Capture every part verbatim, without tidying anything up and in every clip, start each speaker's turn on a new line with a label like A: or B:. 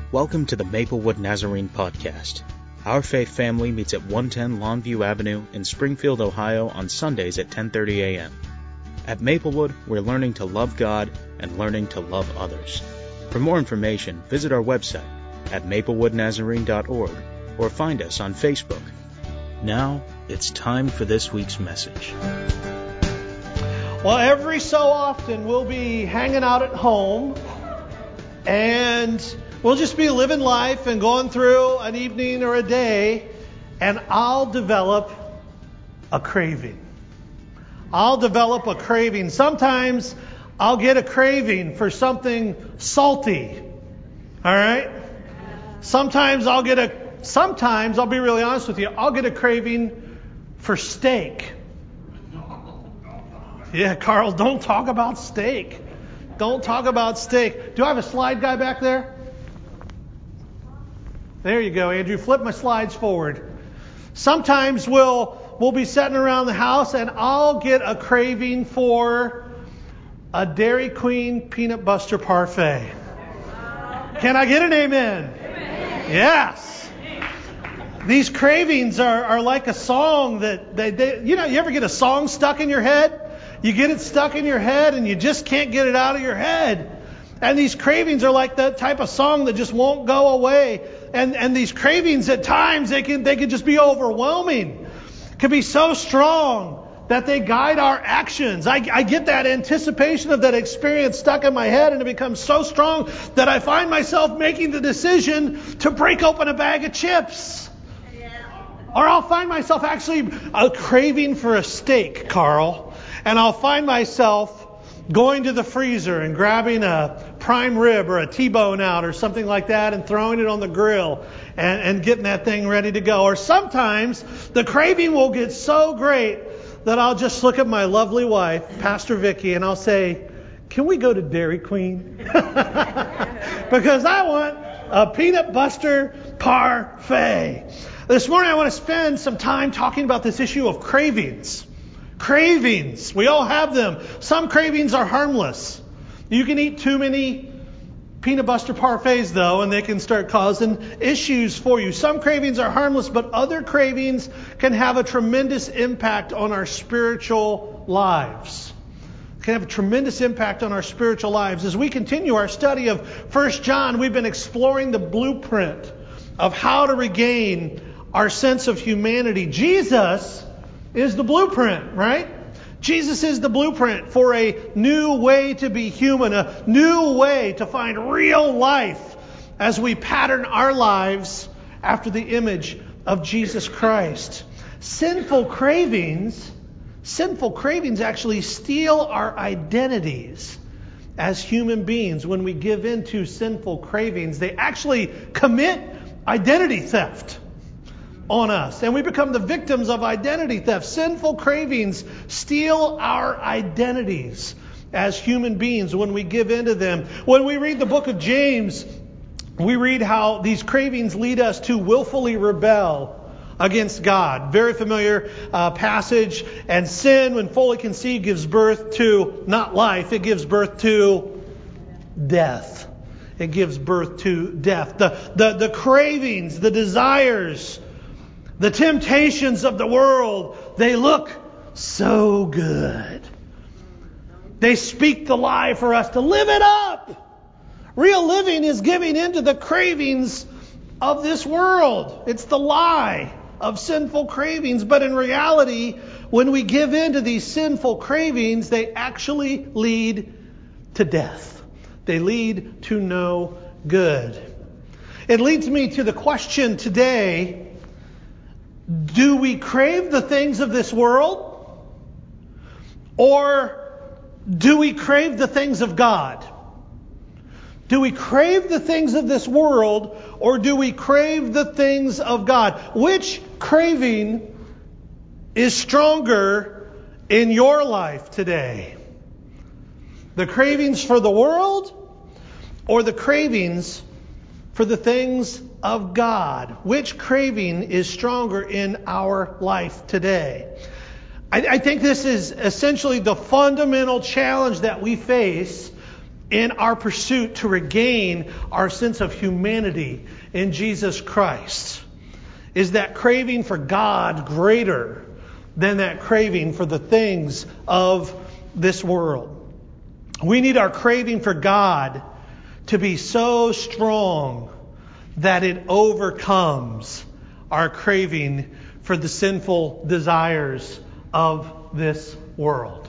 A: Welcome to the Maplewood Nazarene Podcast. Our faith family meets at one ten Longview Avenue in Springfield, Ohio on Sundays at ten thirty a.m. At Maplewood, we're learning to love God and learning to love others. For more information, visit our website at maplewood nazarene dot org or find us on Facebook. Now, it's time for this week's message.
B: Well, every so often we'll be hanging out at home and we'll just be living life and going through an evening or a day, and I'll develop a craving. I'll develop a craving. Sometimes I'll get a craving for something salty. All right? Sometimes I'll get a, sometimes, I'll be really honest with you, I'll get a craving for steak. Yeah, Carl, don't talk about steak. Don't talk about steak. Do I have a slide guy back there? There you go, Andrew. Flip my slides forward. Sometimes we'll we'll be sitting around the house and I'll get a craving for a Dairy Queen peanut butter parfait. Can I get an amen? Amen. Yes. These cravings are, are like a song that they, they you know, you ever get a song stuck in your head? You get it stuck in your head and you just can't get it out of your head. And these cravings are like that type of song that just won't go away. And and these cravings at times, they can they can just be overwhelming. Can be so strong that they guide our actions. I, I get that anticipation of that experience stuck in my head, and it becomes so strong that I find myself making the decision to break open a bag of chips. Or I'll find myself actually uh, craving for a steak, Carl. And I'll find myself going to the freezer and grabbing a prime rib or a T-bone out or something like that and throwing it on the grill and, and getting that thing ready to go. Or sometimes the craving will get so great that I'll just look at my lovely wife, Pastor Vicky, and I'll say, can we go to Dairy Queen? Because I want a peanut butter parfait. This morning I want to spend some time talking about this issue of cravings. Cravings. We all have them. Some cravings are harmless. You can eat too many peanut butter parfaits, though, and they can start causing issues for you. Some cravings are harmless, but other cravings can have a tremendous impact on our spiritual lives. Can have a tremendous impact on our spiritual lives. As we continue our study of First John, we've been exploring the blueprint of how to regain our sense of humanity. Jesus is the blueprint, right? Jesus is the blueprint for a new way to be human, a new way to find real life as we pattern our lives after the image of Jesus Christ. Sinful cravings, sinful cravings actually steal our identities as human beings. When we give in to sinful cravings, they actually commit identity theft on us, and we become the victims of identity theft. Sinful cravings steal our identities as human beings when we give in to them. When we read the book of James, we read how these cravings lead us to willfully rebel against God. Very familiar uh, passage. And sin, when fully conceived, gives birth to not life, it gives birth to death. It gives birth to death. The the, the cravings, the desires, the temptations of the world, they look so good. They speak the lie for us to live it up. Real living is giving into the cravings of this world. It's the lie of sinful cravings. But in reality, when we give in to these sinful cravings, they actually lead to death. They lead to no good. It leads me to the question today: do we crave the things of this world, or do we crave the things of God? Do we crave the things of this world, or do we crave the things of God? Which craving is stronger in your life today? The cravings for the world, or the cravings for the things of God? Which craving is stronger in our life today? I, I think this is essentially the fundamental challenge that we face in our pursuit to regain our sense of humanity in Jesus Christ? Is that craving for God greater than that craving for the things of this world? We need our craving for God to be so strong that it overcomes our craving for the sinful desires of this world.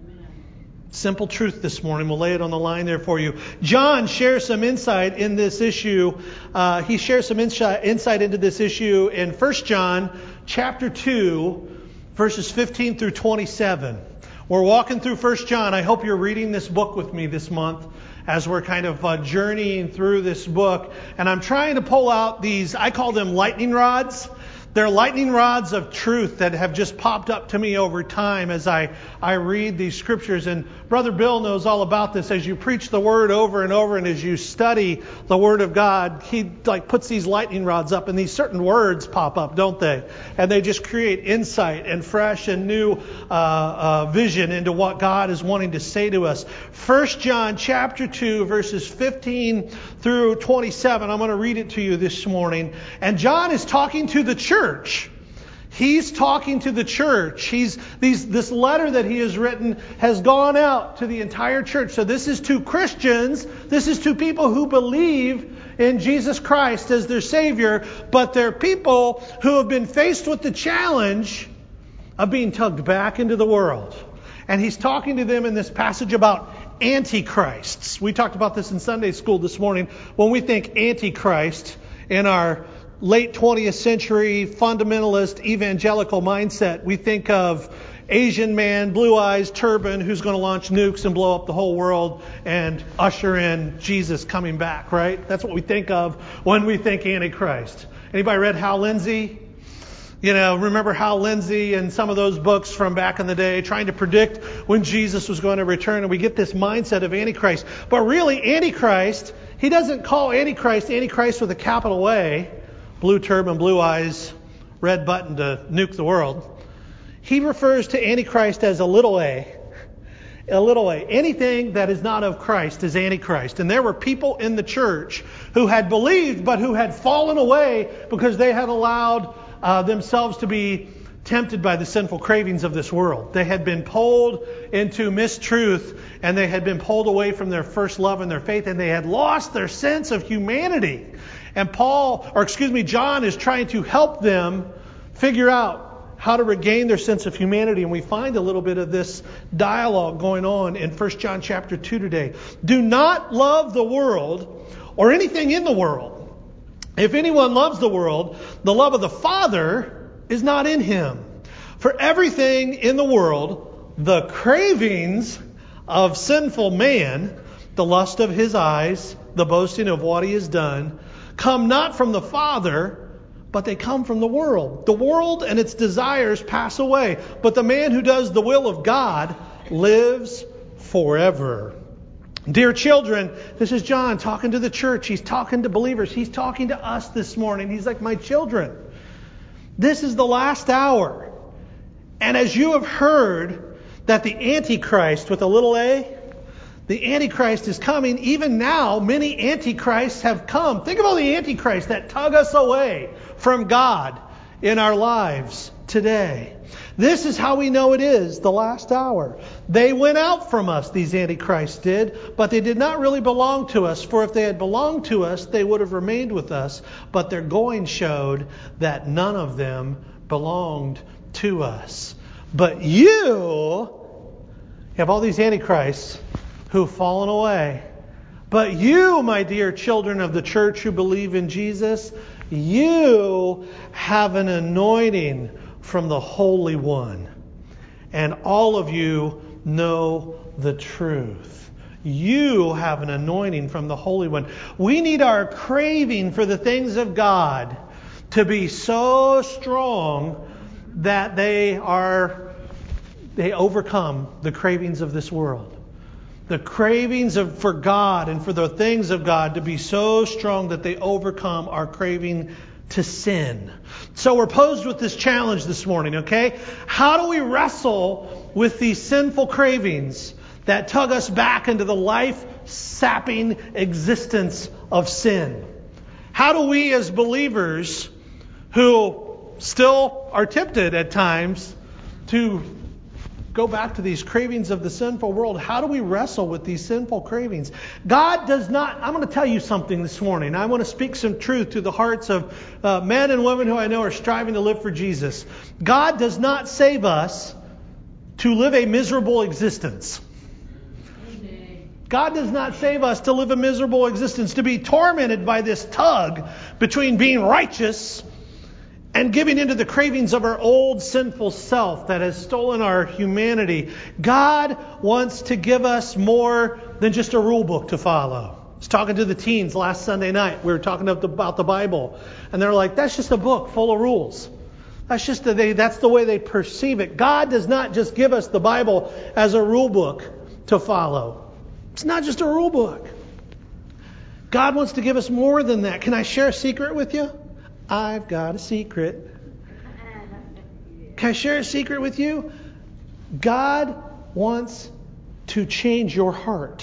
B: Simple truth this morning. We'll lay it on the line there for you. John shares some insight in this issue. Uh, he shares some insight, insight into this issue in First John chapter two, verses fifteen through twenty-seven. We're walking through First John. I hope you're reading this book with me this month as we're kind of uh, journeying through this book. And I'm trying to pull out these, I call them lightning rods. They're lightning rods of truth that have just popped up to me over time as I, I read these scriptures. And Brother Bill knows all about this. As you preach the Word over and over and as you study the Word of God, he like puts these lightning rods up and these certain words pop up, don't they? And they just create insight and fresh and new uh, uh, vision into what God is wanting to say to us. First John chapter two, verses fifteen through twenty-seven. I'm going to read it to you this morning. And John is talking to the church. Church. He's talking to the church. He's these this letter that he has written has gone out to the entire church. So this is to Christians. This is to people who believe in Jesus Christ as their Savior, but they're people who have been faced with the challenge of being tugged back into the world. And he's talking to them in this passage about antichrists. We talked about this in Sunday school this morning. When we think antichrist in our late twentieth century fundamentalist evangelical mindset, we think of Asian man, blue eyes, turban, who's going to launch nukes and blow up the whole world and usher in Jesus coming back, right? That's what we think of when we think Antichrist. Anybody read Hal Lindsey? You know, remember Hal Lindsey and some of those books from back in the day trying to predict when Jesus was going to return, and we get this mindset of Antichrist. But really, Antichrist, he doesn't call Antichrist Antichrist with a capital A, blue turban, blue eyes, red button to nuke the world. He refers to Antichrist as a little a. A little a. Anything that is not of Christ is Antichrist. And there were people in the church who had believed but who had fallen away because they had allowed uh, themselves to be tempted by the sinful cravings of this world. They had been pulled into mistruth and they had been pulled away from their first love and their faith, and they had lost their sense of humanity. And Paul, or excuse me, John is trying to help them figure out how to regain their sense of humanity. And we find a little bit of this dialogue going on in First John chapter two today. Do not love the world or anything in the world. If anyone loves the world, the love of the Father is not in him. For everything in the world, the cravings of sinful man, the lust of his eyes, the boasting of what he has done, come not from the Father, but they come from the world. The world and its desires pass away, but the man who does the will of God lives forever. Dear children, this is John talking to the church. He's talking to believers. He's talking to us this morning. He's like, my children, this is the last hour. And as you have heard that the Antichrist with a little a, the Antichrist is coming. Even now, many Antichrists have come. Think about the Antichrist that tug us away from God in our lives today. This is how we know it is the last hour. They went out from us, these Antichrists did, but they did not really belong to us. For if they had belonged to us, they would have remained with us. But their going showed that none of them belonged to us. But you have all these Antichrists who've fallen away. But you, my dear children of the church who believe in Jesus, you have an anointing from the Holy One. And all of you know the truth. You have an anointing from the Holy One. We need our craving for the things of God to be so strong that they are they overcome the cravings of this world. The cravings of, for God and for the things of God to be so strong that they overcome our craving to sin. So we're posed with this challenge this morning, okay? How do we wrestle with these sinful cravings that tug us back into the life soul-sapping existence of sin. How do we as believers who still are tempted at times to go back to these cravings of the sinful world, how do we wrestle with these sinful cravings? God does not, I'm going to tell you something this morning. I want to speak some truth to the hearts of uh, men and women who I know are striving to live for Jesus. God does not save us to live a miserable existence. God does not save us to live a miserable existence, to be tormented by this tug between being righteous and giving into the cravings of our old sinful self that has stolen our humanity. God wants to give us more than just a rule book to follow. I was talking to the teens last Sunday night. We were talking about the Bible. And they're like, that's just a book full of rules. That's just the, they, that's the way they perceive it. God does not just give us the Bible as a rule book to follow. It's not just a rule book. God wants to give us more than that. Can I share a secret with you? I've got a secret. Can I share a secret with you? God wants to change your heart.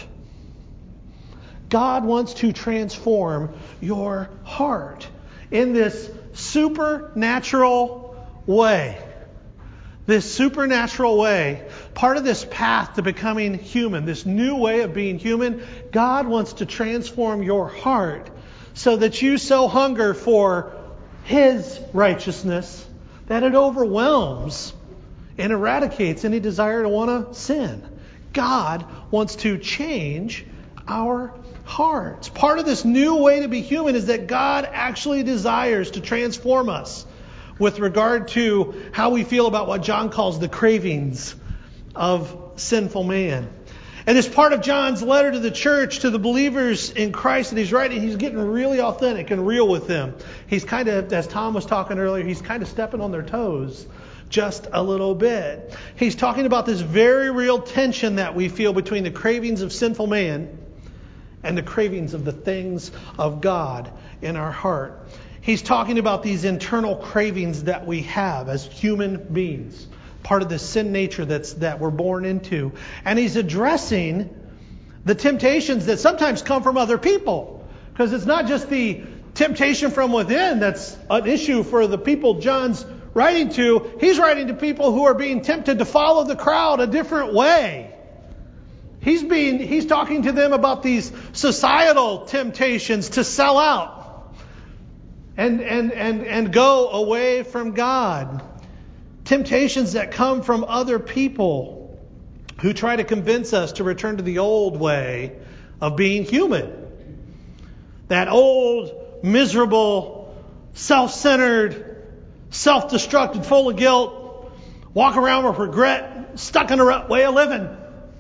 B: God wants to transform your heart in this supernatural way. This supernatural way, part of this path to becoming human, this new way of being human, God wants to transform your heart so that you so hunger for His righteousness that it overwhelms and eradicates any desire to want to sin. God wants to change our hearts. Part of this new way to be human is that God actually desires to transform us with regard to how we feel about what John calls the cravings of sinful man. And as part of John's letter to the church, to the believers in Christ that he's writing, he's getting really authentic and real with them. He's kind of, as Tom was talking earlier, he's kind of stepping on their toes just a little bit. He's talking about this very real tension that we feel between the cravings of sinful man and the cravings of the things of God in our heart. He's talking about these internal cravings that we have as human beings. Part of the sin nature that's that we're born into. And he's addressing the temptations that sometimes come from other people. Because it's not just the temptation from within that's an issue for the people John's writing to. He's writing to people who are being tempted to follow the crowd a different way. He's being he's talking to them about these societal temptations to sell out and and and, and go away from God. Temptations that come from other people who try to convince us to return to the old way of being human. That old, miserable, self-centered, self-destructed, full of guilt, walk around with regret, stuck in a rut way of living.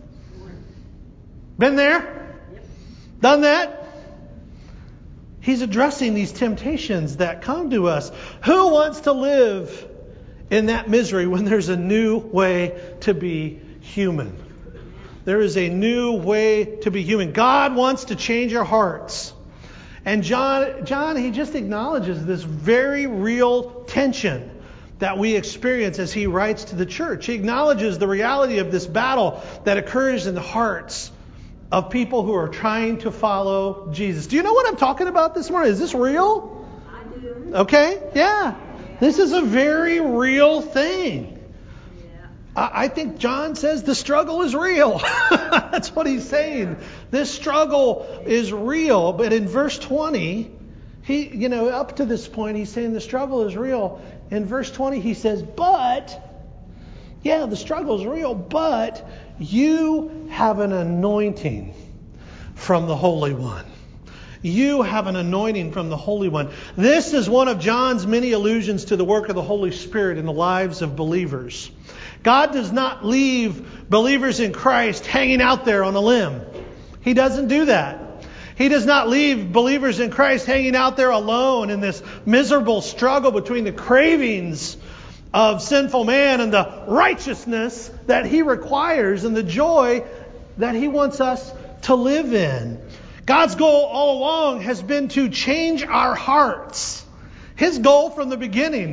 B: Been there? Done that? He's addressing these temptations that come to us. Who wants to live in that misery when there's a new way to be human? There is a new way to be human. God wants to change our hearts. And John, John, he just acknowledges this very real tension that we experience as he writes to the church. He acknowledges the reality of this battle that occurs in the hearts of people who are trying to follow Jesus. Do you know what I'm talking about this morning? Is this real?
C: I do.
B: Okay, yeah. This is a very real thing. I, I think John says the struggle is real. That's what he's saying. This struggle is real. But in verse twenty, he, you know, up to this point, he's saying the struggle is real. In verse twenty, he says, but, yeah, the struggle is real, but you have an anointing from the Holy One. You have an anointing from the Holy One. This is one of John's many allusions to the work of the Holy Spirit in the lives of believers. God does not leave believers in Christ hanging out there on a limb. He doesn't do that. He does not leave believers in Christ hanging out there alone in this miserable struggle between the cravings of sinful man and the righteousness that He requires and the joy that He wants us to live in. God's goal all along has been to change our hearts. His goal from the beginning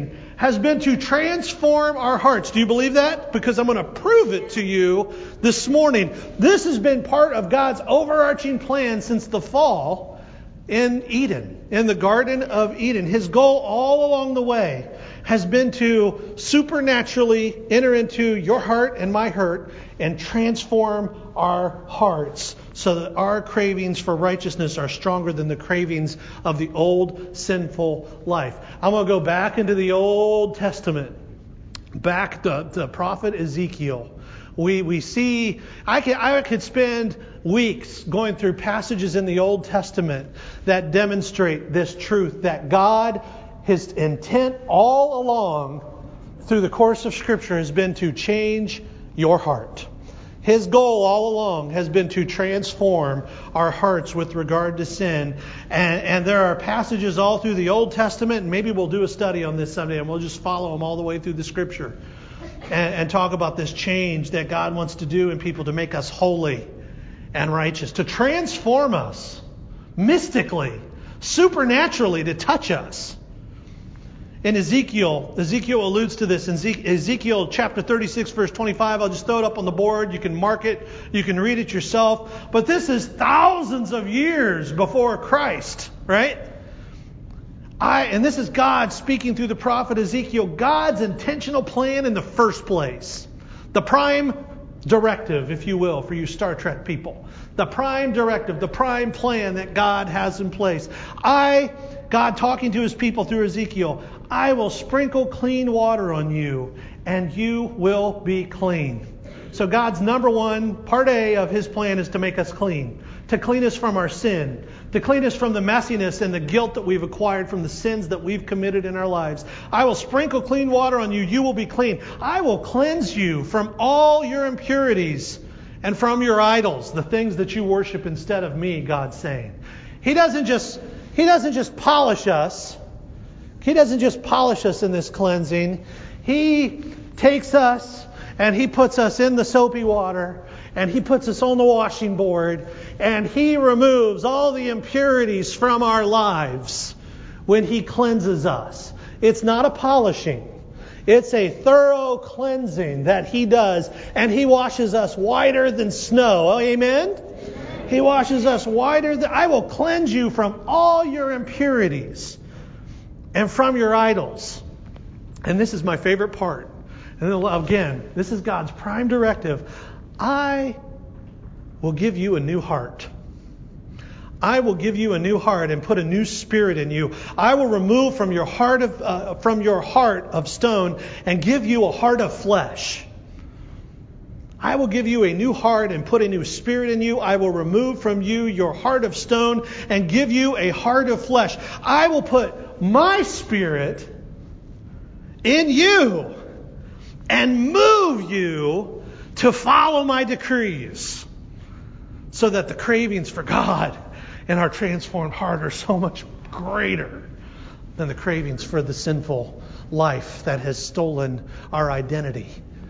B: has been to transform our hearts. Do you believe that? Because I'm going to prove it to you this morning. This has been part of God's overarching plan since the fall in Eden, in the Garden of Eden. His goal all along the way has been to supernaturally enter into your heart and my heart and transform our hearts so that our cravings for righteousness are stronger than the cravings of the old sinful life. I'm going to go back into the Old Testament, back to the prophet Ezekiel. We we see, I could, I could spend weeks going through passages in the Old Testament that demonstrate this truth, that God, His intent all along through the course of Scripture has been to change your heart. His goal all along has been to transform our hearts with regard to sin. And, and there are passages all through the Old Testament, and maybe we'll do a study on this someday, and we'll just follow them all the way through the Scripture and, and talk about this change that God wants to do in people to make us holy and righteous, to transform us mystically, supernaturally, to touch us. In Ezekiel, Ezekiel alludes to this in Ezekiel chapter thirty-six, verse twenty-five. I'll just throw it up on the board. You can mark it. You can read it yourself. But this is thousands of years before Christ, right? I, and this is God speaking through the prophet Ezekiel, God's intentional plan in the first place. The prime directive, if you will, for you Star Trek people. The prime directive, the prime plan that God has in place. I, God talking to His people through Ezekiel, I will sprinkle clean water on you, and you will be clean. So God's number one, part A of His plan is to make us clean. To clean us from our sin. To clean us from the messiness and the guilt that we've acquired from the sins that we've committed in our lives. I will sprinkle clean water on you, you will be clean. I will cleanse you from all your impurities and from your idols, the things that you worship instead of me, God's saying. He doesn't just, He doesn't just polish us. He doesn't just polish us in this cleansing. He takes us and He puts us in the soapy water and He puts us on the washing board and He removes all the impurities from our lives when He cleanses us. It's not a polishing. It's a thorough cleansing that He does, and He washes us whiter than snow. Oh, amen? Amen. He washes us whiter than... I will cleanse you from all your impurities and from your idols. And this is my favorite part. And then again, this is God's prime directive. I will give you a new heart. I will give you a new heart and put a new spirit in you. I will remove from your heart of uh, from your heart of stone and give you a heart of flesh. I will give you a new heart and put a new spirit in you. I will remove from you your heart of stone and give you a heart of flesh. I will put my spirit in you and move you to follow my decrees so that the cravings for God and our transformed heart are so much greater than the cravings for the sinful life that has stolen our identity.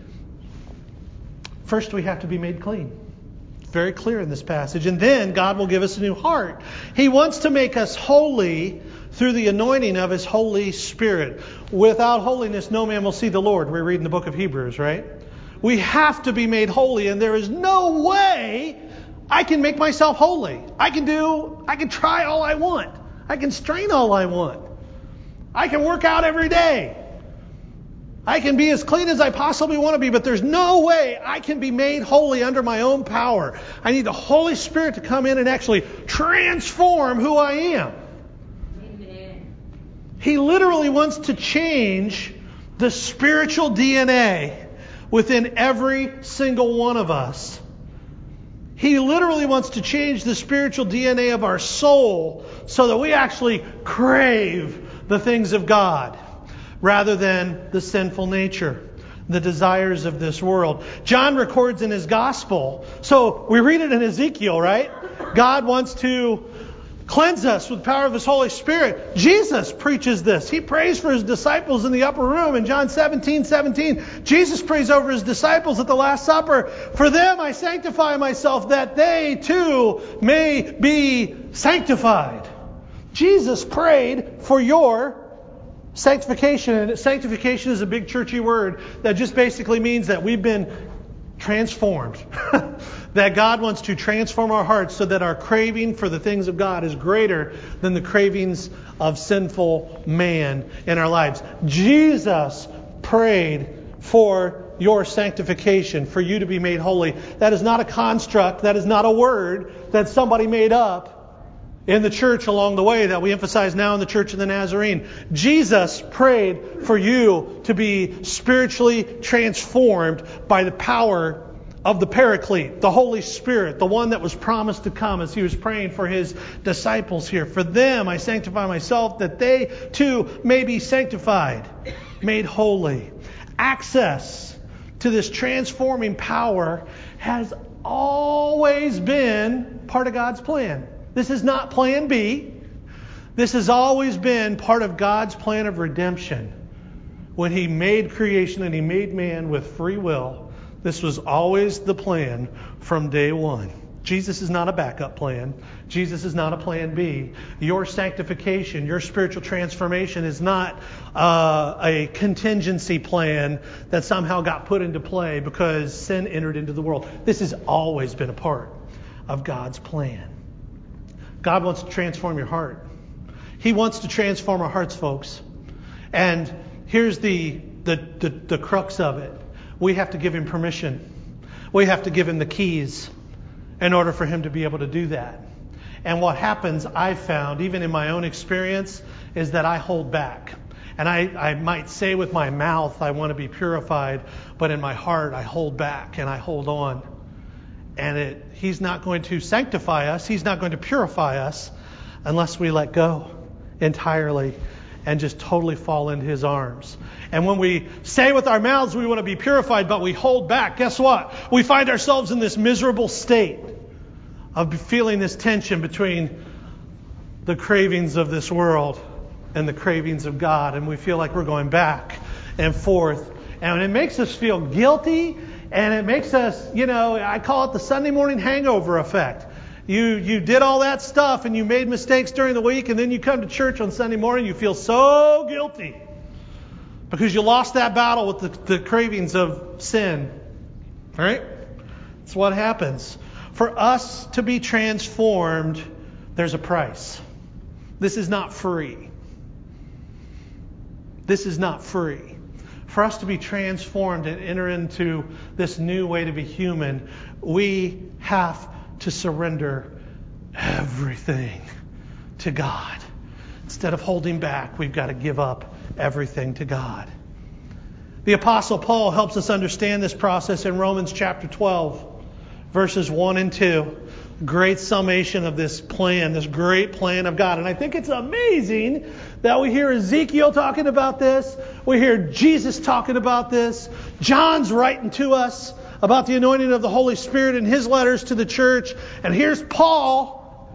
B: First, we have to be made clean. It's very clear in this passage. And then God will give us a new heart. He wants to make us holy through the anointing of His Holy Spirit. Without holiness, no man will see the Lord. We read in the book of Hebrews, right? We have to be made holy, and there is no way I can make myself holy. I can do, I can try all I want. I can strain all I want. I can work out every day. I can be as clean as I possibly want to be, but there's no way I can be made holy under my own power. I need the Holy Spirit to come in and actually transform who I am. Amen. He literally wants to change the spiritual D N A within every single one of us. He literally wants to change the spiritual D N A of our soul so that we actually crave the things of God rather than the sinful nature, the desires of this world. John records in his gospel. So we read it in Ezekiel, right? God wants to cleanse us with the power of His Holy Spirit. Jesus preaches this. He prays for His disciples in the upper room in John seventeen seventeen. Jesus prays over His disciples at the Last Supper. For them I sanctify myself, that they too may be sanctified. Jesus prayed for your Sanctification, and sanctification is a big churchy word that just basically means that we've been transformed. That God wants to transform our hearts so that our craving for the things of God is greater than the cravings of sinful man in our lives. Jesus prayed for your sanctification, for you to be made holy. That is not a construct. That is not a word that somebody made up in the church along the way that we emphasize now in the Church of the Nazarene. Jesus prayed for you to be spiritually transformed by the power of the Paraclete, the Holy Spirit, the one that was promised to come as he was praying for his disciples here. For them I sanctify myself, that they too may be sanctified, made holy. Access to this transforming power has always been part of God's plan. This is not plan B. This has always been part of God's plan of redemption. When he made creation and he made man with free will, this was always the plan from day one. Jesus is not a backup plan. Jesus is not a plan B. Your sanctification, your spiritual transformation is not uh, a contingency plan that somehow got put into play because sin entered into the world. This has always been a part of God's plan. God wants to transform your heart. He wants to transform our hearts, folks. And here's the, the, the, the crux of it. We have to give him permission. We have to give him the keys in order for him to be able to do that. And what happens, I've found, even in my own experience, is that I hold back. And I, I might say with my mouth, I want to be purified, but in my heart, I hold back and I hold on. And it, he's not going to sanctify us. He's not going to purify us unless we let go entirely and just totally fall into his arms. And when we say with our mouths we want to be purified, but we hold back, guess what? We find ourselves in this miserable state of feeling this tension between the cravings of this world and the cravings of God. And we feel like we're going back and forth. And it makes us feel guilty. And it makes us, you know, I call it the Sunday morning hangover effect. You you did all that stuff and you made mistakes during the week, and then you come to church on Sunday morning, you feel so guilty because you lost that battle with the, the cravings of sin. All right? That's what happens. For us to be transformed, there's a price. This is not free. This is not free. For us to be transformed and enter into this new way to be human, we have to surrender everything to God. Instead of holding back, we've got to give up everything to God. The Apostle Paul helps us understand this process in Romans chapter twelve, verses one and two. Great summation of this plan, this great plan of God. And I think it's amazing that we hear Ezekiel talking about this. We hear Jesus talking about this. John's writing to us about the anointing of the Holy Spirit in his letters to the church. And here's Paul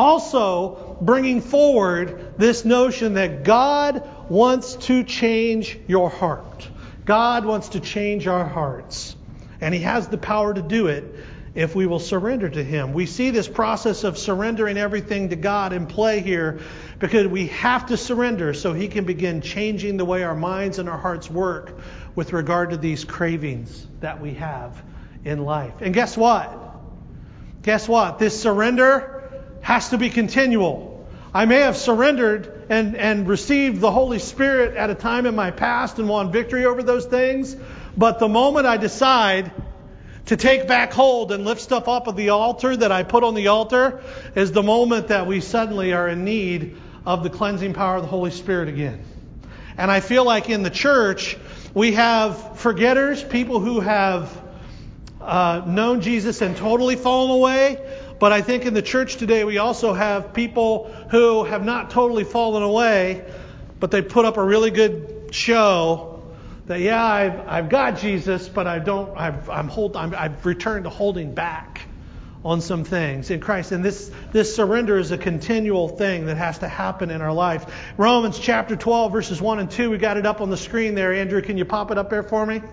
B: also bringing forward this notion that God wants to change your heart. God wants to change our hearts. And he has the power to do it if we will surrender to him. We see this process of surrendering everything to God in play here because we have to surrender so he can begin changing the way our minds and our hearts work with regard to these cravings that we have in life. And guess what? Guess what? This surrender has to be continual. I may have surrendered and, and received the Holy Spirit at a time in my past and won victory over those things, but the moment I decide to take back hold and lift stuff up of the altar that I put on the altar is the moment that we suddenly are in need of the cleansing power of the Holy Spirit again. And I feel like in the church, we have forgetters, people who have uh, known Jesus and totally fallen away. But I think in the church today, we also have people who have not totally fallen away, but they put up a really good show that, yeah, I've, I've got Jesus, but I don't, I've, I'm hold, I'm, I've returned to holding back on some things in Christ. And this, this surrender is a continual thing that has to happen in our life. Romans chapter twelve, verses one and two, we got it up on the screen there. Andrew, can you pop it up there for me?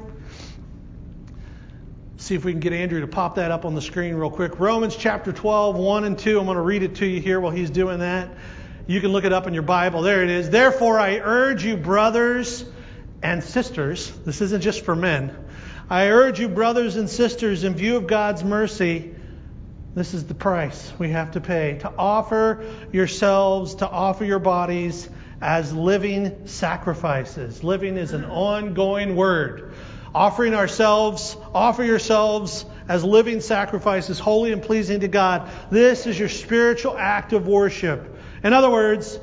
B: See if we can get Andrew to pop that up on the screen real quick. Romans chapter twelve, one and two. I'm going to read it to you here while he's doing that. You can look it up in your Bible. There it is. Therefore, I urge you, brothers and sisters. This isn't just for men. I urge you, brothers and sisters, in view of God's mercy, this is the price we have to pay, to offer yourselves, to offer your bodies as living sacrifices. Living is an ongoing word. Offering ourselves, offer yourselves as living sacrifices, holy and pleasing to God. This is your spiritual act of worship. In other words,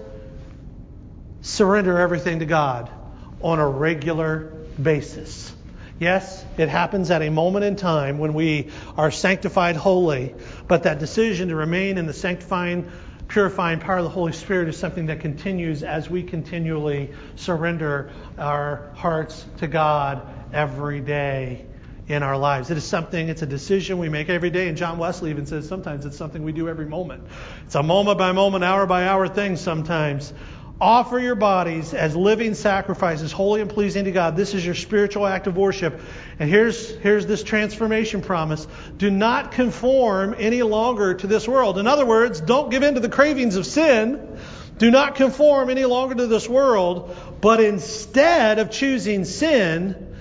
B: surrender everything to God on a regular basis. Yes, it happens at a moment in time when we are sanctified holy, but that decision to remain in the sanctifying, purifying power of the Holy Spirit is something that continues as we continually surrender our hearts to God every day in our lives. It is something, it's a decision we make every day. And John Wesley even says sometimes it's something we do every moment. It's a moment by moment, hour by hour thing sometimes. Offer your bodies as living sacrifices, holy and pleasing to God. This is your spiritual act of worship. And here's, here's this transformation promise. Do not conform any longer to this world. In other words, don't give in to the cravings of sin. Do not conform any longer to this world, but instead of choosing sin,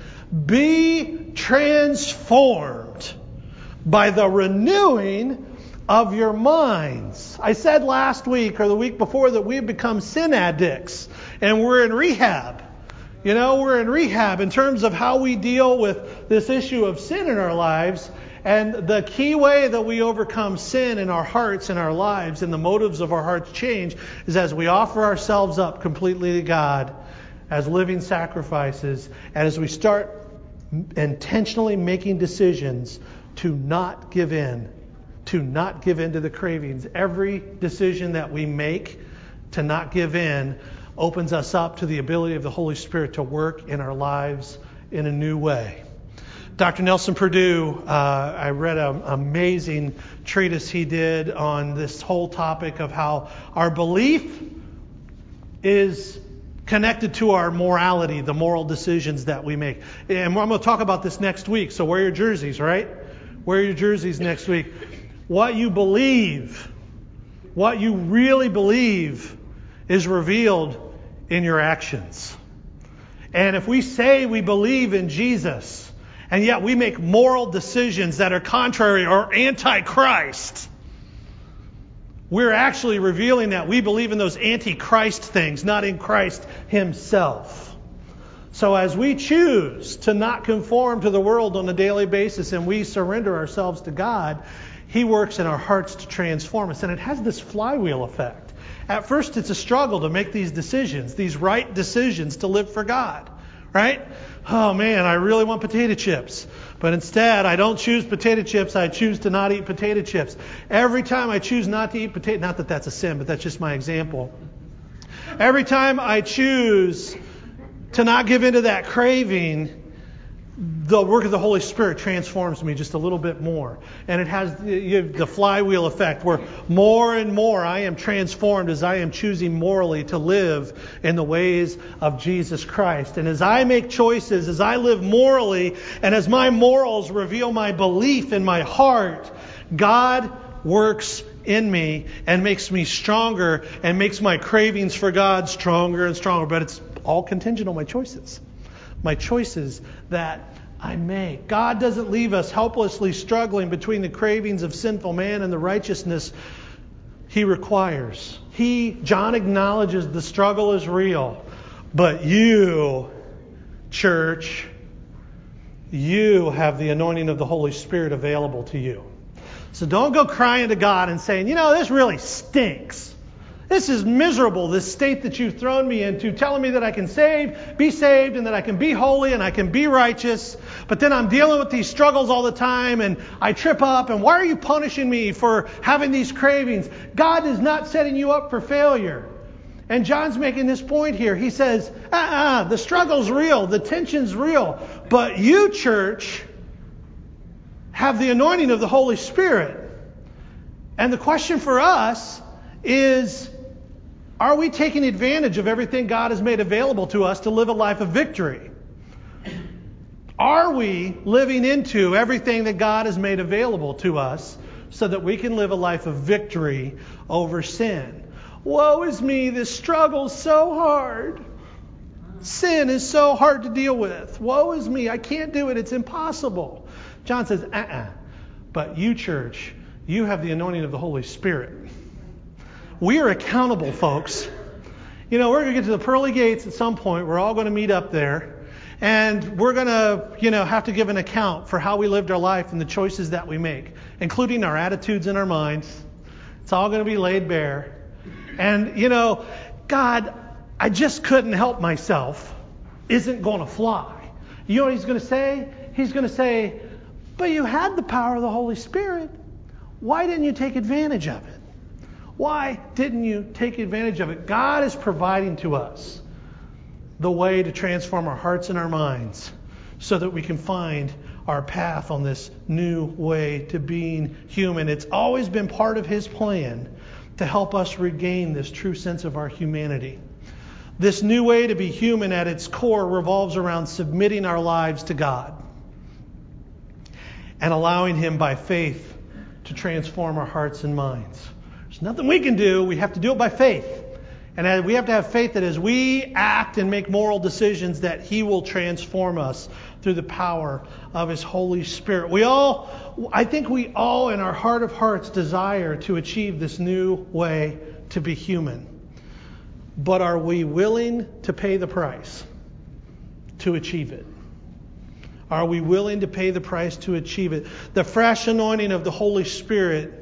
B: be transformed by the renewing of your minds. I said last week or the week before that we've become sin addicts and we're in rehab. You know, we're in rehab in terms of how we deal with this issue of sin in our lives. And the key way that we overcome sin in our hearts and our lives and the motives of our hearts change is as we offer ourselves up completely to God as living sacrifices, and as we start intentionally making decisions to not give in, to not give in to the cravings. Every decision that we make to not give in opens us up to the ability of the Holy Spirit to work in our lives in a new way. Doctor Nelson Purdue, uh, I read an amazing treatise he did on this whole topic of how our belief is connected to our morality, the moral decisions that we make. And I'm going to talk about this next week, so wear your jerseys, right? Wear your jerseys next week. What you believe, what you really believe, is revealed in your actions. And if we say we believe in Jesus, and yet we make moral decisions that are contrary or anti-Christ, we're actually revealing that we believe in those anti-Christ things, not in Christ Himself. So as we choose to not conform to the world on a daily basis and we surrender ourselves to God, He works in our hearts to transform us. And it has this flywheel effect. At first, it's a struggle to make these decisions, these right decisions to live for God. Right? Oh man, I really want potato chips. But instead, I don't choose potato chips. I choose to not eat potato chips. Every time I choose not to eat potato, not that that's a sin, but that's just my example. Every time I choose to not give into that craving, the work of the Holy Spirit transforms me just a little bit more. And it has the flywheel effect where more and more I am transformed as I am choosing morally to live in the ways of Jesus Christ. And as I make choices, as I live morally, and as my morals reveal my belief in my heart, God works in me and makes me stronger and makes my cravings for God stronger and stronger. But it's all contingent on my choices. My choices that I make. God doesn't leave us helplessly struggling between the cravings of sinful man and the righteousness He requires. He, John acknowledges the struggle is real. But you, church, you have the anointing of the Holy Spirit available to you. So don't go crying to God and saying, you know, this really stinks. This is miserable, this state that you've thrown me into, telling me that I can save, be saved, and that I can be holy and I can be righteous. But then I'm dealing with these struggles all the time and I trip up. And why are you punishing me for having these cravings? God is not setting you up for failure. And John's making this point here. He says, uh-uh, the struggle's real, the tension's real. But you, church, have the anointing of the Holy Spirit. And the question for us is, are we taking advantage of everything God has made available to us to live a life of victory? Are we living into everything that God has made available to us so that we can live a life of victory over sin? Woe is me, this struggle's so hard. Sin is so hard to deal with. Woe is me, I can't do it, it's impossible. John says, uh-uh. But you, church, you have the anointing of the Holy Spirit. We are accountable, folks. You know, we're going to get to the pearly gates at some point. We're all going to meet up there. And we're going to, you know, have to give an account for how we lived our life and the choices that we make, including our attitudes and our minds. It's all going to be laid bare. And, you know, God, I just couldn't help myself, isn't going to fly. You know what he's going to say? He's going to say, but you had the power of the Holy Spirit. Why didn't you take advantage of it? Why didn't you take advantage of it? God is providing to us the way to transform our hearts and our minds so that we can find our path on this new way to being human. It's always been part of his plan to help us regain this true sense of our humanity. This new way to be human at its core revolves around submitting our lives to God and allowing him by faith to transform our hearts and minds. There's nothing we can do. We have to do it by faith. And we have to have faith that as we act and make moral decisions, that he will transform us through the power of his Holy Spirit. We all, I think we all in our heart of hearts desire to achieve this new way to be human. But are we willing to pay the price to achieve it? Are we willing to pay the price to achieve it? The fresh anointing of the Holy Spirit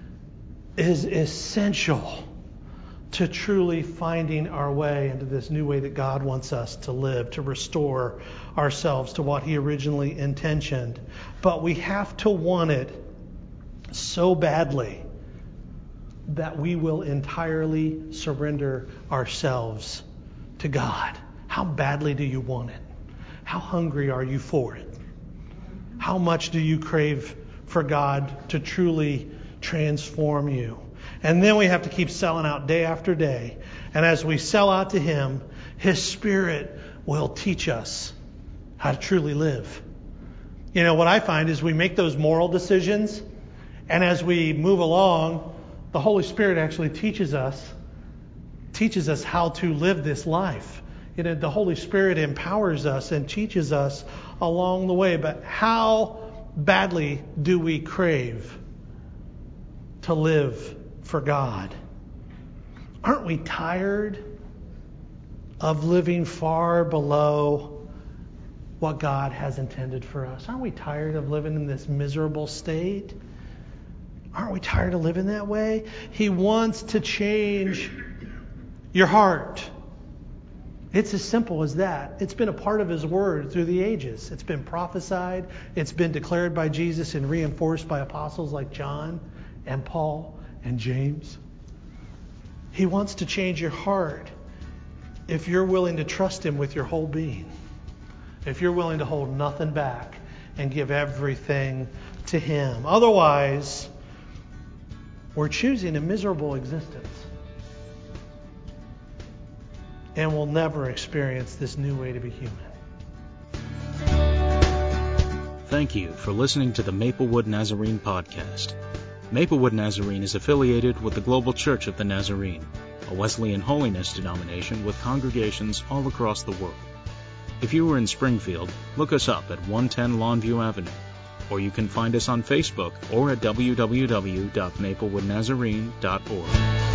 B: is essential to truly finding our way into this new way that God wants us to live, to restore ourselves to what he originally intentioned. But we have to want it so badly that we will entirely surrender ourselves to God. How badly do you want it? How hungry are you for it? How much do you crave for God to truly transform you? And then we have to keep selling out day after day. And as we sell out to him, his Spirit will teach us how to truly live. You know, what I find is we make those moral decisions, and as we move along, the Holy Spirit actually teaches us, teaches us how to live this life. You know, the Holy Spirit empowers us and teaches us along the way. But how badly do we crave to live for God? Aren't we tired of living far below what God has intended for us? Aren't we tired of living in this miserable state? Aren't we tired of living that way? He wants to change your heart. It's as simple as that. It's been a part of his word through the ages. It's been prophesied. It's been declared by Jesus and reinforced by apostles like John and Paul and James. He wants to change your heart if you're willing to trust him with your whole being. If you're willing to hold nothing back and give everything to him. Otherwise, we're choosing a miserable existence. And we'll never experience this new way to be human.
A: Thank you for listening to the Maplewood Nazarene podcast. Maplewood Nazarene is affiliated with the Global Church of the Nazarene, a Wesleyan holiness denomination with congregations all across the world. If you are in Springfield, look us up at one ten Longview Avenue, or you can find us on Facebook or at w w w dot maplewood nazarene dot org.